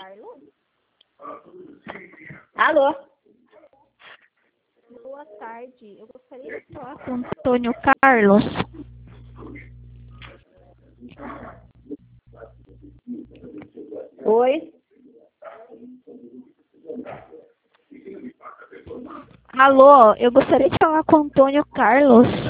Carlos? Alô? Boa tarde. Eu gostaria de falar com o Antônio Carlos. Oi? Alô, eu gostaria de falar com o Antônio Carlos.